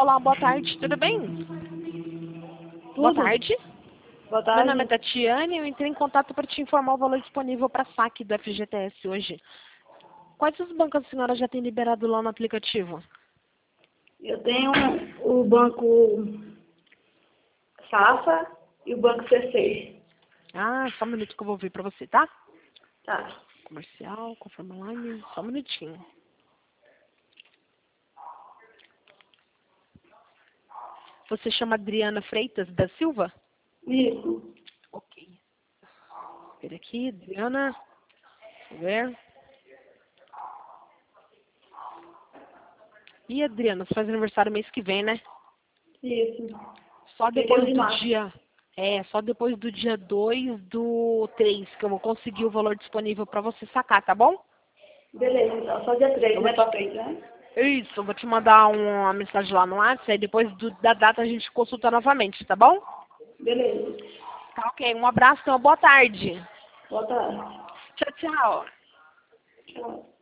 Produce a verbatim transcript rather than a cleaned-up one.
Olá, boa tarde, tudo bem? Tudo. Boa tarde. Boa Meu tarde. nome é Tatiane e eu entrei em contato para te informar o valor disponível para saque do F G T S hoje. Quais os bancos a senhora já tem liberado lá no aplicativo? Eu tenho o banco Safra e o banco C seis. Ah, só um minuto que eu vou ver para você, tá? Tá. Comercial, conforme online, só um minutinho. Você chama Adriana Freitas da Silva? Isso. Ok. Espera aqui, Adriana. Deixa eu ver. E Adriana, você faz aniversário mês que vem, né? Isso. Só Dia dois depois de do março. dia... É, só depois do dia dois do três que eu vou conseguir o valor disponível para você sacar, tá bom? Beleza, então. Só dia três, Eu vou né, te... pra frente, né? Isso, eu vou te mandar uma mensagem lá no WhatsApp, aí depois do- da data a gente consulta novamente, tá bom? Beleza. Tá ok, um abraço, então, boa tarde. Boa tarde. Tchau, tchau. Tchau.